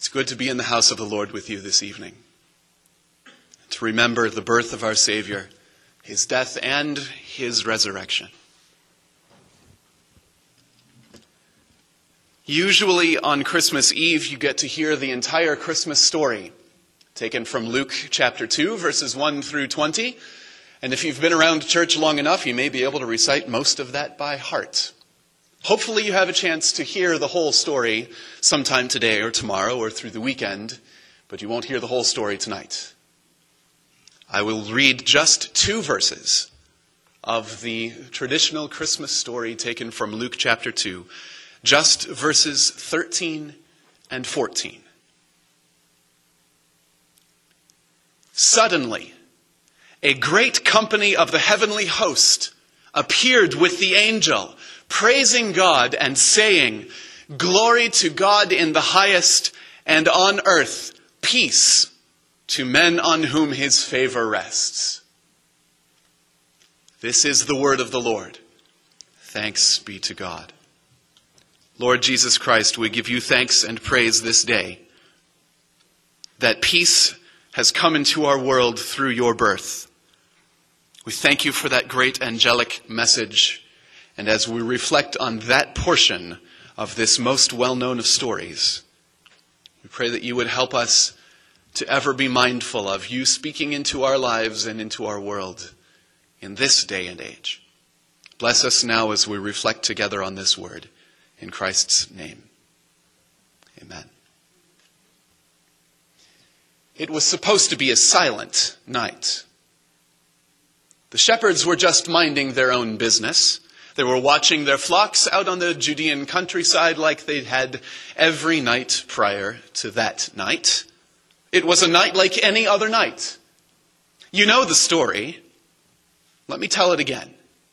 It's good to be in the house of the Lord with you this evening, to remember the birth of our Savior, his death and his resurrection. Usually on Christmas Eve, you get to hear the entire Christmas story, taken from Luke chapter 2, verses 1 through 20. And if you've been around church long enough, you may be able to recite most of that by heart. Hopefully you have a chance to hear the whole story sometime today or tomorrow or through the weekend, but you won't hear the whole story tonight. I will read just 2 verses of the traditional Christmas story taken from Luke chapter 2, just verses 13 and 14. Suddenly, a great company of the heavenly host appeared with the angel, praising God and saying, "Glory to God in the highest, and on earth peace to men on whom his favor rests." This is the word of the Lord. Thanks be to God. Lord Jesus Christ, we give you thanks and praise this day that peace has come into our world through your birth. We thank you for that great angelic message. And as we reflect on that portion of this most well-known of stories, we pray that you would help us to ever be mindful of you speaking into our lives and into our world in this day and age. Bless us now as we reflect together on this word. In Christ's name, amen. It was supposed to be a silent night. The shepherds were just minding their own business. They were watching their flocks out on the Judean countryside like they had every night prior to that night. It was a night like any other night. You know the story. Let me tell it again.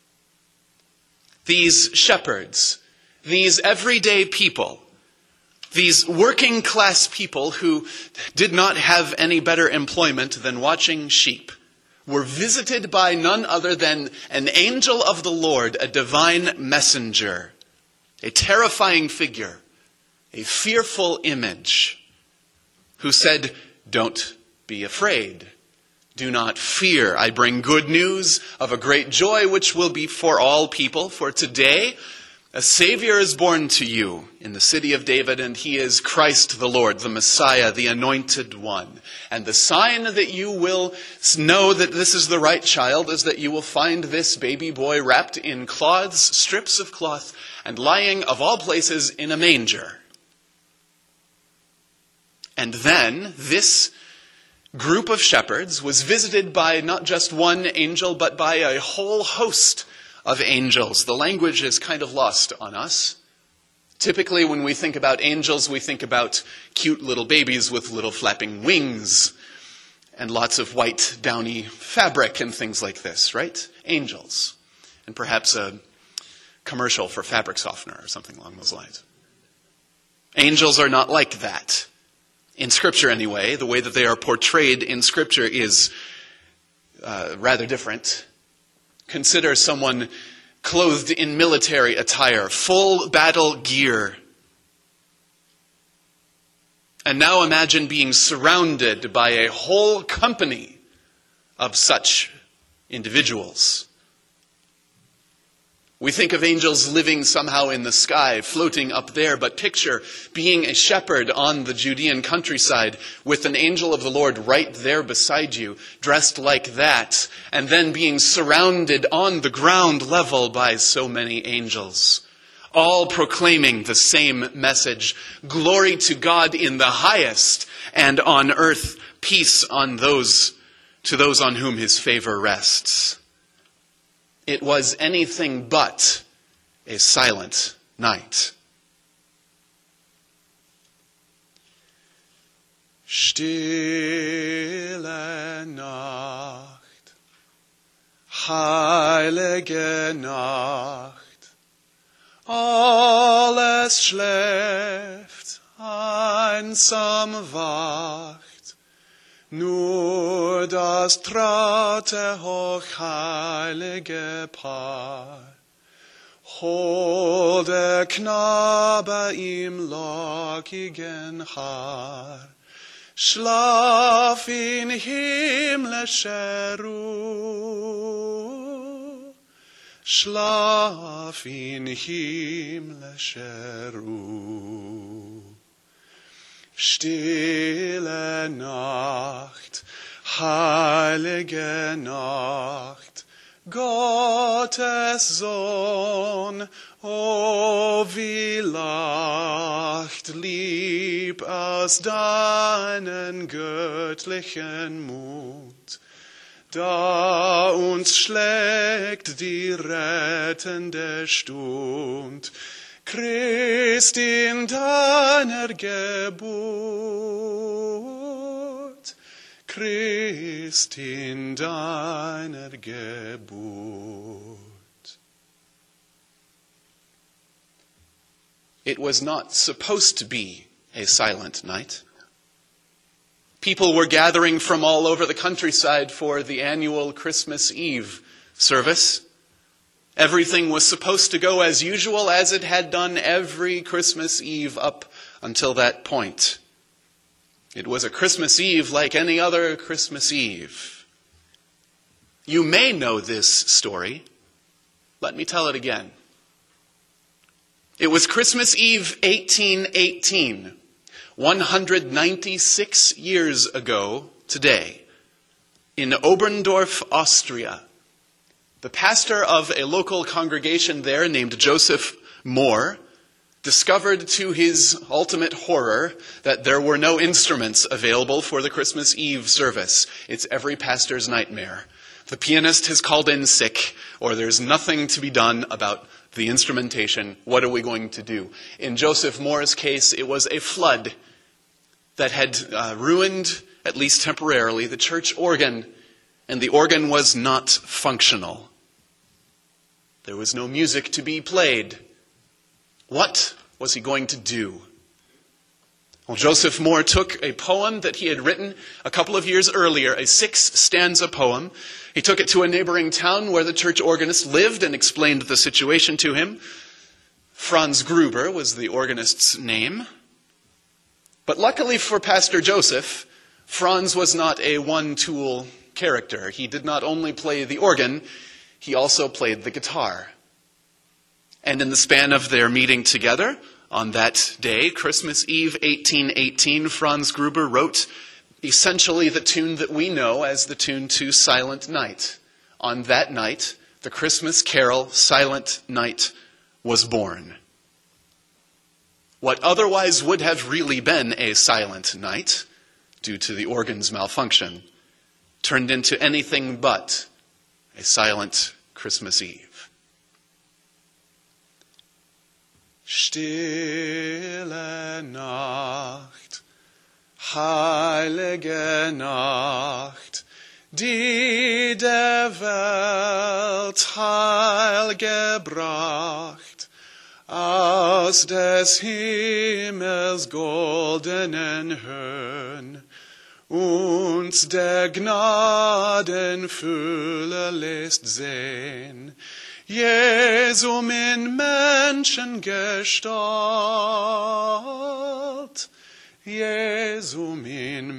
These shepherds, these everyday people, these working class people who did not have any better employment than watching sheep, were visited by none other than an angel of the Lord, a divine messenger, a terrifying figure, a fearful image, who said, "Don't be afraid. Do not fear. I bring good news of a great joy which will be for all people. For today a Savior is born to you in the city of David, and he is Christ the Lord, the Messiah, the Anointed One. And the sign that you will know that this is the right child is that you will find this baby boy wrapped in cloths, strips of cloth, and lying, of all places, in a manger." And then this group of shepherds was visited by not just one angel, but by a whole host of angels. The language is kind of lost on us. Typically, when we think about angels, we think about cute little babies with little flapping wings and lots of white, downy fabric and things like this, right? Angels. And perhaps a commercial for fabric softener or something along those lines. Angels are not like that. In Scripture, anyway, the way that they are portrayed in Scripture is rather different. Consider someone clothed in military attire, full battle gear. And now imagine being surrounded by a whole company of such individuals. We think of angels living somehow in the sky, floating up there, but picture being a shepherd on the Judean countryside with an angel of the Lord right there beside you, dressed like that, and then being surrounded on the ground level by so many angels, all proclaiming the same message: glory to God in the highest, and on earth peace to those on whom his favor rests. It was anything but a silent night. Stille Nacht, heilige Nacht, alles schläft, einsam wacht. Nur das traute hochheilige Paar Holde Knabe im lockigen Haar, schlaf in himmlischer Ruhe, schlaf in himmlischer Ruhe. Stille Nacht, heilige Nacht, Gottes Sohn, o wie lacht lieb aus deinen göttlichen Mut, da uns schlägt die rettende Stund, Christ in deiner Geburt, Christ in deiner Geburt. It was not supposed to be a silent night. People were gathering from all over the countryside for the annual Christmas Eve service. Everything was supposed to go as usual, as it had done every Christmas Eve up until that point. It was a Christmas Eve like any other Christmas Eve. You may know this story. Let me tell it again. It was Christmas Eve 1818, 196 years ago today, in Oberndorf, Austria. The pastor of a local congregation there named Joseph Mohr discovered to his ultimate horror that there were no instruments available for the Christmas Eve service. It's every pastor's nightmare. The pianist has called in sick, or there's nothing to be done about the instrumentation. What are we going to do? In Joseph Mohr's case, it was a flood that had ruined, at least temporarily, the church organ, and the organ was not functional. There was no music to be played. What was he going to do? Well, Joseph Mohr took a poem that he had written a couple of years earlier, a 6-stanza poem. He took it to a neighboring town where the church organist lived and explained the situation to him. Franz Gruber was the organist's name. But luckily for Pastor Joseph, Franz was not a one-tool character. He did not only play the organ, he also played the guitar. And in the span of their meeting together, on that day, Christmas Eve 1818, Franz Gruber wrote essentially the tune that we know as the tune to Silent Night. On that night, the Christmas carol, Silent Night, was born. What otherwise would have really been a silent night, due to the organ's malfunction, turned into anything but a silent Christmas Eve. Stille Nacht, heilige Nacht, die der Welt Heil gebracht, aus des Himmels goldenen Höhen, uns der Gnaden Fülle lässt sehen, Jesum in Menschengestalt, Jesum in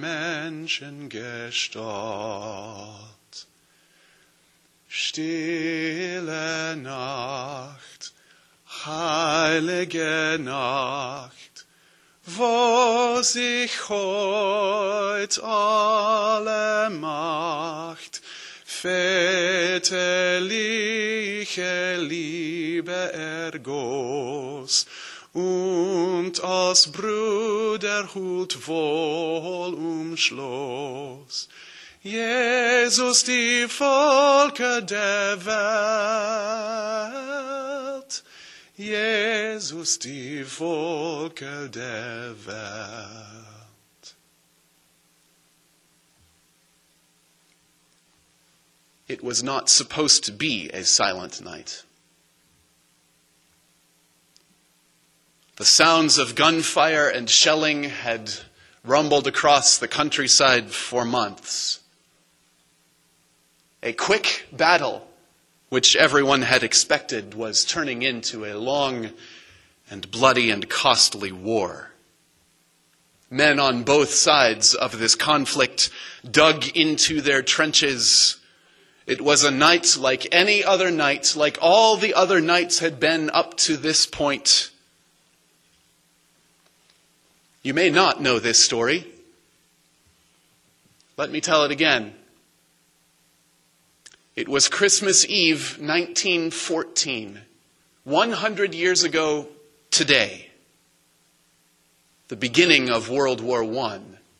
Menschengestalt. Stille Nacht, heilige Nacht, wo sich heut alle Macht väterliche Liebe ergoss und als Brüderhut wohl umschloss. Jesus, die Völker der Welt, Jesus, die Völker der Welt. It was not supposed to be a silent night. The sounds of gunfire and shelling had rumbled across the countryside for months. A quick battle which everyone had expected was turning into a long and bloody and costly war. Men on both sides of this conflict dug into their trenches. It was a night like any other night, like all the other nights had been up to this point. You may not know this story. Let me tell it again. It was Christmas Eve, 1914, 100 years ago today, the beginning of World War I.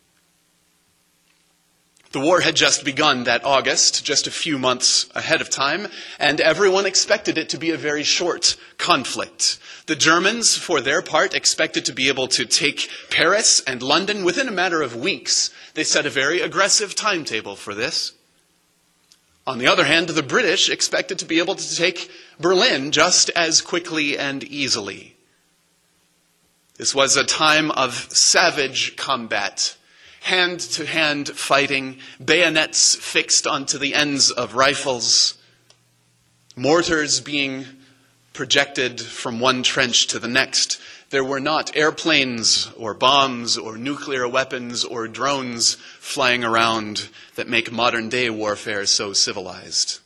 The war had just begun that August, just a few months ahead of time, and everyone expected it to be a very short conflict. The Germans, for their part, expected to be able to take Paris and London within a matter of weeks. They set a very aggressive timetable for this. On the other hand, the British expected to be able to take Berlin just as quickly and easily. This was a time of savage combat, hand-to-hand fighting, bayonets fixed onto the ends of rifles, mortars being projected from one trench to the next. There were not airplanes or bombs or nuclear weapons or drones flying around that make modern-day warfare so civilized.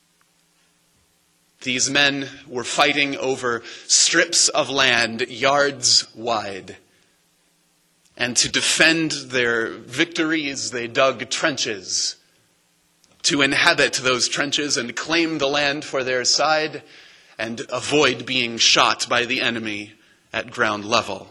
These men were fighting over strips of land yards wide. And to defend their victories, they dug trenches. To inhabit those trenches and claim the land for their side and avoid being shot by the enemy at ground level.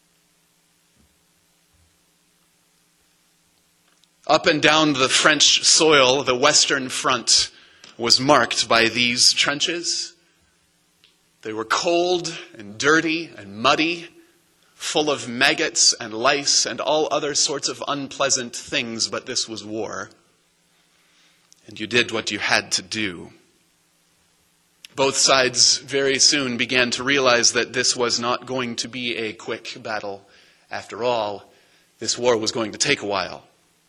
Up and down the French soil, the Western Front was marked by these trenches. They were cold and dirty and muddy, full of maggots and lice and all other sorts of unpleasant things, but this was war. And you did what you had to do. Both sides very soon began to realize that this was not going to be a quick battle. After all, this war was going to take a while.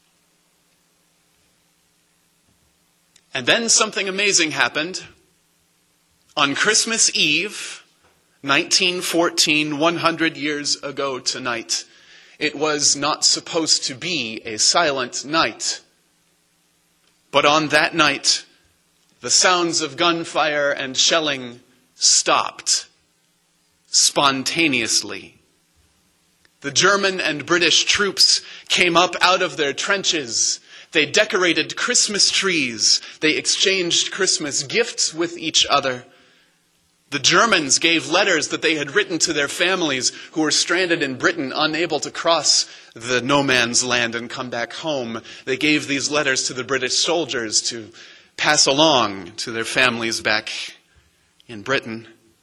And then something amazing happened. On Christmas Eve, 1914, 100 years ago tonight, it was not supposed to be a silent night. But on that night, the sounds of gunfire and shelling stopped spontaneously. The German and British troops came up out of their trenches. They decorated Christmas trees. They exchanged Christmas gifts with each other. The Germans gave letters that they had written to their families who were stranded in Britain, unable to cross the no man's land and come back home. They gave these letters to the British soldiers to pass along to their families back in Britain.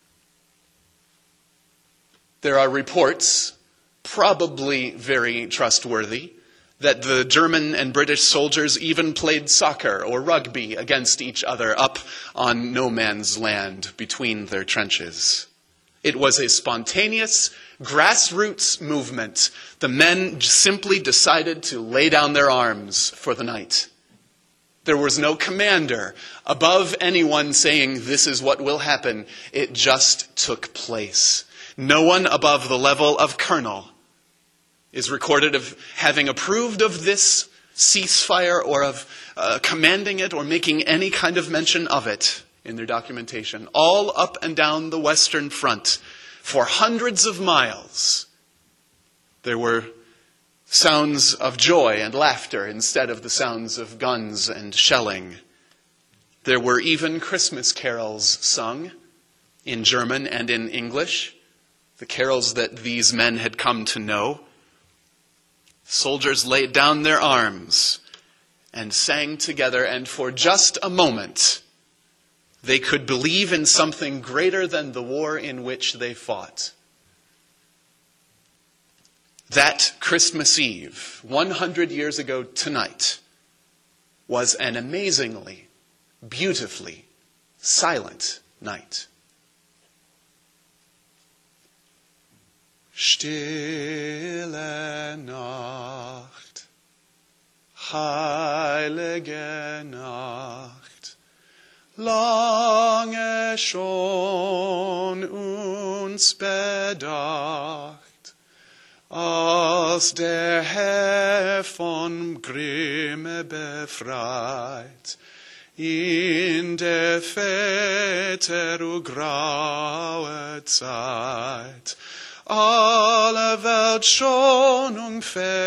There are reports, probably very trustworthy, that the German and British soldiers even played soccer or rugby against each other up on no man's land between their trenches. It was a spontaneous, grassroots movement. The men simply decided to lay down their arms for the night. There was no commander above anyone saying, this is what will happen. It just took place. No one above the level of colonel is recorded of having approved of this ceasefire or of commanding it or making any kind of mention of it in their documentation. All up and down the Western Front, for hundreds of miles, there were sounds of joy and laughter instead of the sounds of guns and shelling. There were even Christmas carols sung in German and in English, the carols that these men had come to know. Soldiers laid down their arms and sang together, and for just a moment, they could believe in something greater than the war in which they fought. That Christmas Eve, 100 years ago tonight, was an amazingly, beautifully silent night. Stille Nacht, heilige Nacht, schon uns bedacht, als der Herr vom Grimme befreit, in der Väter graue Zeit, alle Welt Schonung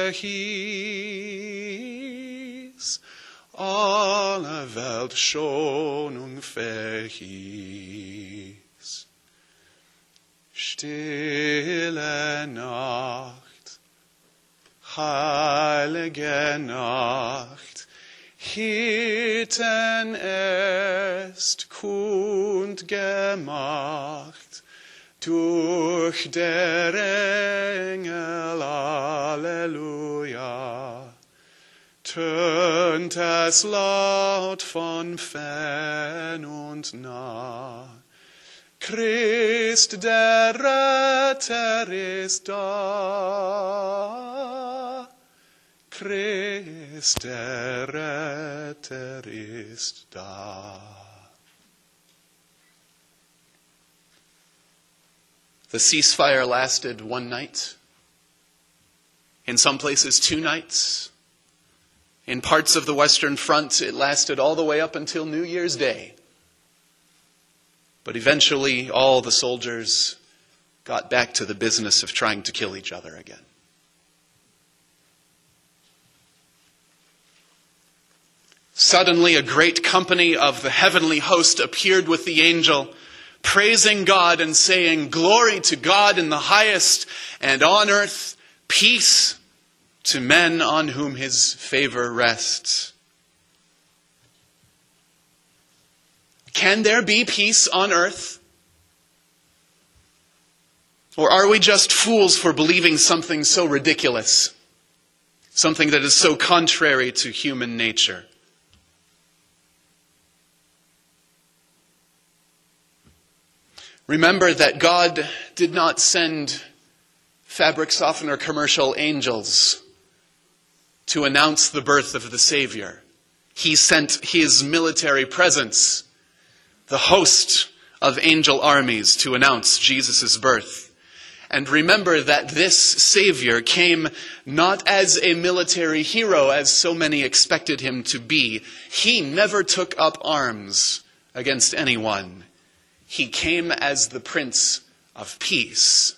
verhieß, alle Welt Schonung verhieß. Stille Nacht, heilige Nacht, Hirten erst kund gemacht, durch der Engel, Alleluja, tönt es laut von fern und nah. Christ, der Retter, ist da. Christ, der Retter, ist da. The ceasefire lasted one night. In some places, 2 nights. In parts of the Western Front, it lasted all the way up until New Year's Day. But eventually, all the soldiers got back to the business of trying to kill each other again. Suddenly, a great company of the heavenly host appeared with the angel, praising God and saying, "Glory to God in the highest, and on earth peace to men on whom his favor rests." Can there be peace on earth? Or are we just fools for believing something so ridiculous? Something that is so contrary to human nature? Remember that God did not send fabric softener commercial angels to announce the birth of the Savior. He sent his military presence, the host of angel armies, to announce Jesus' birth. And remember that this Savior came not as a military hero, as so many expected him to be. He never took up arms against anyone. He came as the Prince of Peace.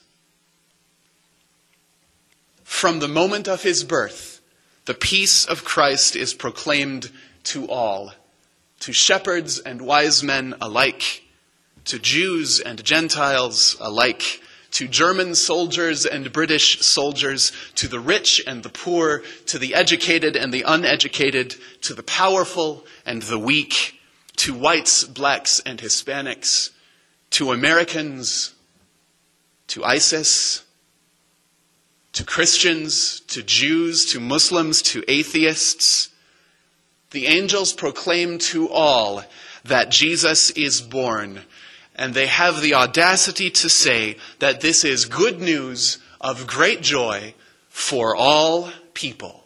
From the moment of his birth, the peace of Christ is proclaimed to all, to shepherds and wise men alike, to Jews and Gentiles alike, to German soldiers and British soldiers, to the rich and the poor, to the educated and the uneducated, to the powerful and the weak, to whites, blacks, and Hispanics, to Americans, to ISIS, to Christians, to Jews, to Muslims, to atheists. The angels proclaim to all that Jesus is born, and they have the audacity to say that this is good news of great joy for all people.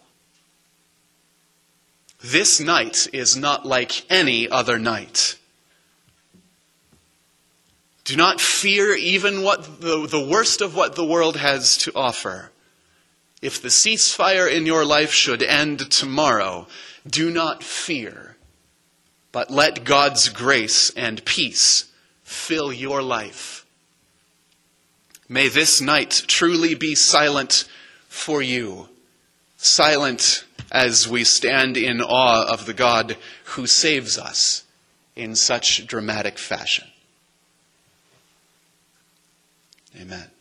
This night is not like any other night. Do not fear even what the worst of what the world has to offer. If the ceasefire in your life should end tomorrow, do not fear, but let God's grace and peace fill your life. May this night truly be silent for you, silent as we stand in awe of the God who saves us in such dramatic fashion. Amen.